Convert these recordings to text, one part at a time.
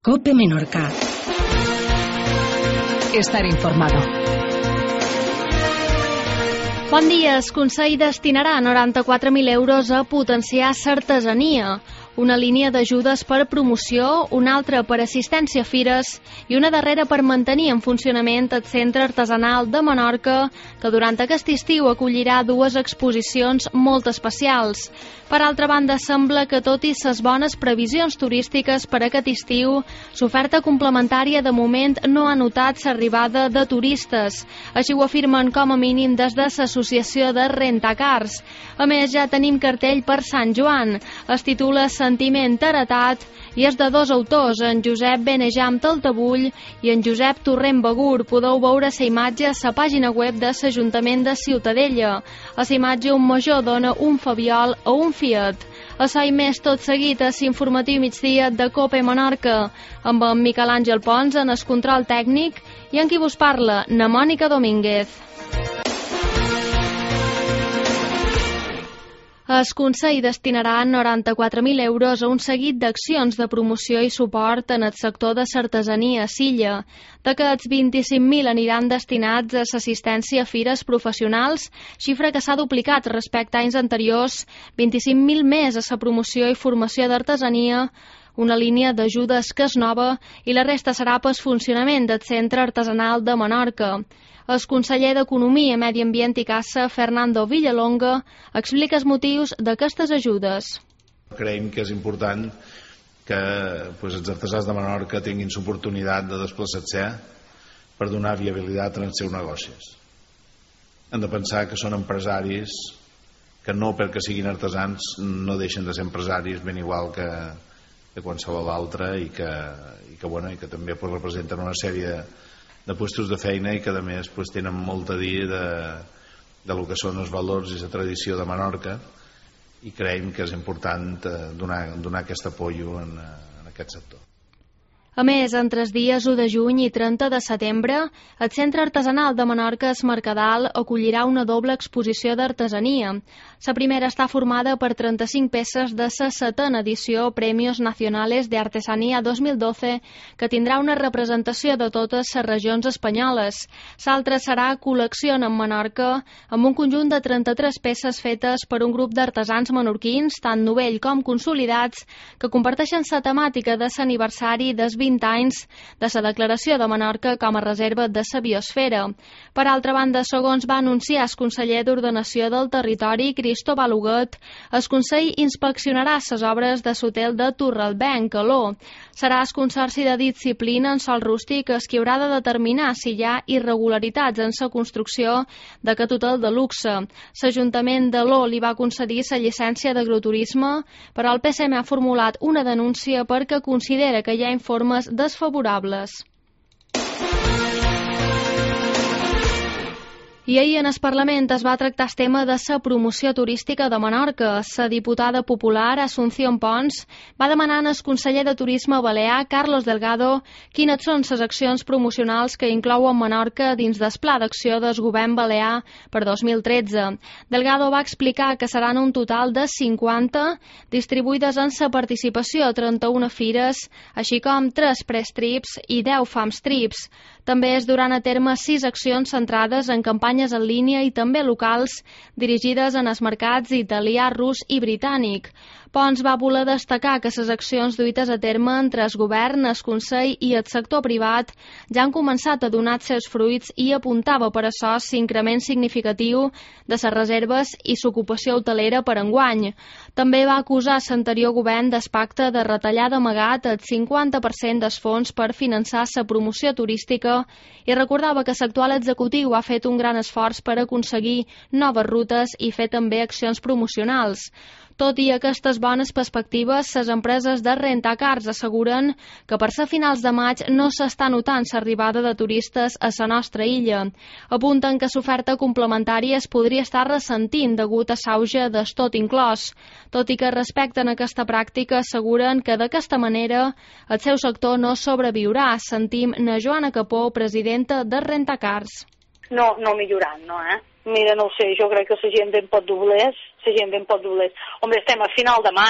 COPE Menorca. Estar informado. Bon dia. El Consell destinarà 94.000 euros a potenciar l'artesania, una línia d'ajudes per promoció, una altra per assistència a fires i una darrera per mantenir en funcionament el Centre Artesanal de Menorca, que durant aquest estiu acollirà dues exposicions molt especials. Per altra banda, sembla que tot i les bones previsions turístiques per aquest estiu, l'oferta complementària de moment no ha notat l'arribada de turistes. Així ho afirmen com a mínim des de l'Associació de Rentacars. A més, ja tenim cartell per Sant Joan. Es titula Sentiment heretat i és de dos autors, en Josep Benejam Taltabull i en Josep Torrent Begur. Podeu veure la imatge a la pàgina web de l'Ajuntament de Ciutadella. A la imatge un major dona un Fabiol o un Fiat. Això i més tot seguit a l'informatiu migdia de COPE Menorca, amb en Miquel Àngel Pons en el control tècnic i en qui vos parla, na Mònica Domínguez. El Consell destinarà 94.000 euros a un seguit d'accions de promoció i suport en el sector de l'artesania a Silla. D'aquests, 25.000 aniran destinats a l'assistència a fires professionals, xifra que s'ha duplicat respecte a anys anteriors, 25.000 més a la promoció i formació d'artesania, una línia d'ajudes que és nova i la resta serà pel funcionament del Centre Artesanal de Menorca. El conseller d'Economia, Medi Ambient i Caça, Fernando Villalonga, explica els motius d'aquestes ajudes. Creiem que és important que els artesans de Menorca tinguin l'oportunitat de desplaçar-se per donar viabilitat als seus negocis. Hem de pensar que són empresaris que no perquè siguin artesans no deixen de ser empresaris ben igual que qualsevol altre i que també representen una sèrie de puestos de feina i que a més tenen molt a dir de lo que són els valors i la tradició de Menorca, i creiem que és important donar aquest apoyo en aquest sector. A més, entre els dies 1 de juny i 30 de setembre, el Centre Artesanal de Menorca es Mercadal acollirà una doble exposició d'artesania. La primera està formada per 35 peces de la 7ª edició Premios Nacionales de Artesanía 2012, que tindrà una representació de totes les regions espanyoles. L'altra serà Col·lecció en Menorca, amb un conjunt de 33 peces fetes per un grup d'artesans menorquins, tant novell com consolidats, que comparteixen la temàtica de l'aniversari dels 20 anys de la declaració de Menorca com a reserva de la biosfera. Per altra banda, segons va anunciar el conseller d'Ordenació del Territori, Cristóbal Huguet, el Consell inspeccionarà les obres de l'hotel de Torralbenc, a l'O. Serà el Consorci de Disciplina en Sòl Rústic qui haurà de determinar si hi ha irregularitats en la construcció d'aquest hotel de luxe. L'Ajuntament de l'O li va concedir la llicència d'agroturisme, però el PSM ha formulat una denúncia perquè considera que hi ha informes desfavorables. I ahir en el Parlament es va tractar el tema de la promoció turística de Menorca. La diputada popular Asunción Pons va demanar al conseller de Turisme balear, Carlos Delgado, quines són les accions promocionals que inclouen Menorca dins del Pla d'Acció del Govern balear per 2013. Delgado va explicar que seran un total de 50, distribuïdes en la participació a 31 fires, així com 3 press-trips i 10 fams-trips. També es duran a terme 6 accions centrades en campanyes en línia i també locals, dirigides en els mercats italià, rus i britànic. Pons va voler destacar que les accions duites a terme entre el govern, el Consell i el sector privat ja han començat a donar els seus fruits i apuntava per això l'increment significatiu de les reserves i l'ocupació hotelera per enguany. També va acusar l'anterior govern del pacte de retallar d'amagat el 50% dels fons per finançar la promoció turística i recordava que l'actual executiu ha fet un gran esforç per aconseguir noves rutes i fer també accions promocionals. Tot i aquestes bones perspectives, les empreses de rentacars asseguren que per ser finals de maig no s'està notant l'arribada de turistes a la nostra illa. Apunten que l'oferta complementària es podria estar ressentint degut a l'auge del tot inclòs. Tot i que respecten aquesta pràctica, asseguren que d'aquesta manera el seu sector no sobreviurà. Sentim na Joana Capó, presidenta de Rentacars. No millorant, no, Mira, no ho sé, jo crec que la gent ben pot doblers. Home, estem a final de maig.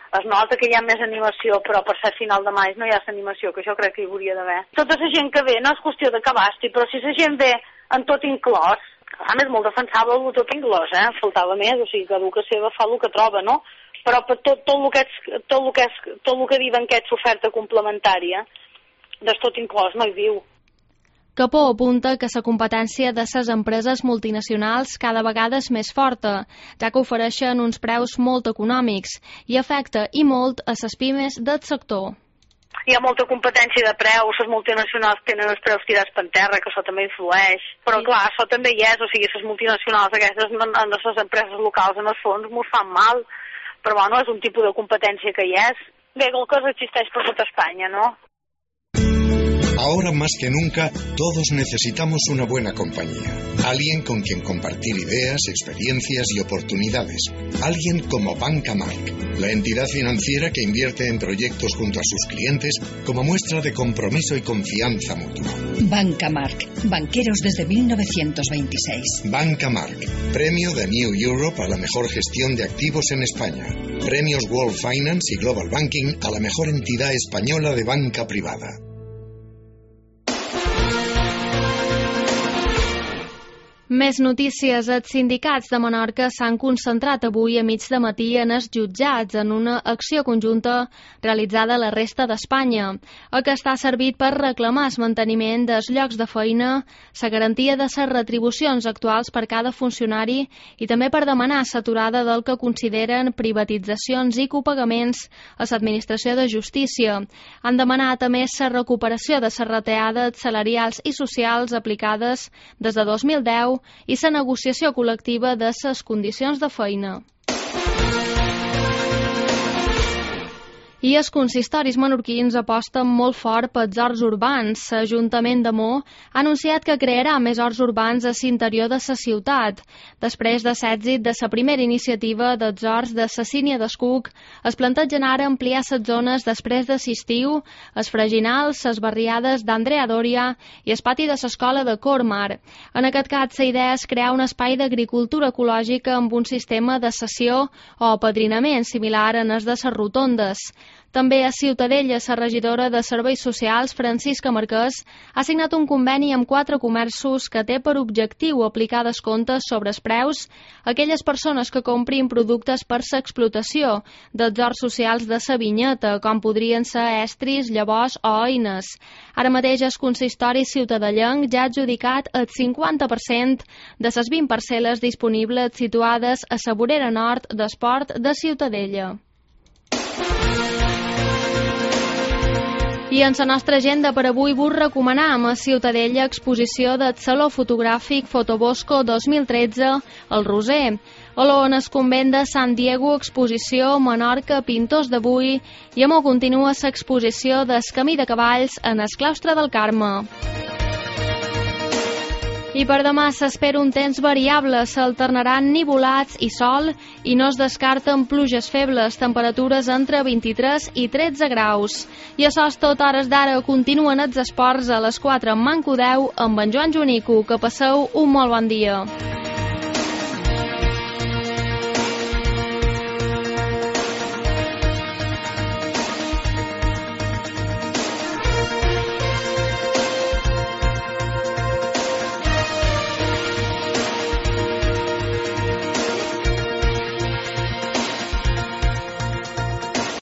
es nota que hi ha més animació, però per ser final de maig no hi ha l'animació, que jo crec que hi hauria d'haver. Tota la gent que ve no és qüestió de que basti, però si la gent ve en tot inclòs, a més molt defensable el tot inclòs, faltava més, o sigui, cada que seva fa el que troba, no? Però per tot el que diuen que és oferta complementària, des tot inclòs no hi viu. Capó apunta que la competència de les empreses multinacionals cada vegada és més forta, ja que ofereixen uns preus molt econòmics i afecta i molt a les pimes del sector. Hi ha molta competència de preus, les multinacionals tenen els preus tirats per terra, que això també influeix. Però clar, això també hi és, o sigui, les multinacionals aquestes en les empreses locals en els fons m'ho fan mal, però bueno, és un tipus de competència que hi és. Bé, el cos existeix per tota Espanya, no? Ahora más que nunca, todos necesitamos una buena compañía. Alguien con quien compartir ideas, experiencias y oportunidades. Alguien como Banca Marc, la entidad financiera que invierte en proyectos junto a sus clientes como muestra de compromiso y confianza mutua. Banca Marc, banqueros desde 1926. Banca Marc, premio de New Europe a la mejor gestión de activos en España. Premios World Finance y Global Banking a la mejor entidad española de banca privada. Més notícies. Els sindicats de Menorca s'han concentrat avui a mig de matí en els jutjats en una acció conjunta realitzada a la resta d'Espanya. Aquesta ha servit per reclamar el manteniment dels llocs de feina, la garantia de les retribucions actuals per cada funcionari i també per demanar l'aturada del que consideren privatitzacions i copagaments a l'administració de justícia. Han demanat a més la recuperació de les retallades salarials i socials aplicades des de 2010 i la negociació col·lectiva de les condicions de feina. I els consistoris menorquins aposten molt fort pels horts urbans. L'Ajuntament de Mo ha anunciat que crearà més horts urbans a l'interior de la ciutat. Després de l'èxit de la primera iniciativa dels horts de la Sínia d'Escuc, es plantegen ara ampliar les zones després de l'estiu, els freginals, les barriades d'Andrea Doria i el pati de l'escola de Cormar. En aquest cas, la idea és crear un espai d'agricultura ecològica amb un sistema de cessió o apadrinament similar en els de les rotondes. També a Ciutadella, la regidora de Serveis Socials, Francisca Marquès, ha signat un conveni amb 4 comerços que té per objectiu aplicar descomptes sobre els preus a aquelles persones que comprin productes per l'explotació dels horts socials de la vinyeta, com podrien ser estris, llavors o eines. Ara mateix el consistori ciutadellenc ja ha adjudicat el 50% de les 20 parcel·les disponibles situades a la vorera nord d'Esport de Ciutadella. I en la nostra agenda per avui vos recomanem a Ciutadella exposició del Saló Fotogràfic Fotobosco 2013 al Roser. Olor en el convent de Sant Diego, exposició Menorca, pintors d'avui, i a Mo continua l'exposició del Camí de Cavalls en el claustre del Carme. I per demà s'espera un temps variable, s'alternaran nivolats i sol i no es descarten pluges febles, temperatures entre 23 i 13 graus. I això és tot, hores d'ara continuen els esports a les 4 en Manco 10 amb en Joan Jonico. Que passeu un molt bon dia.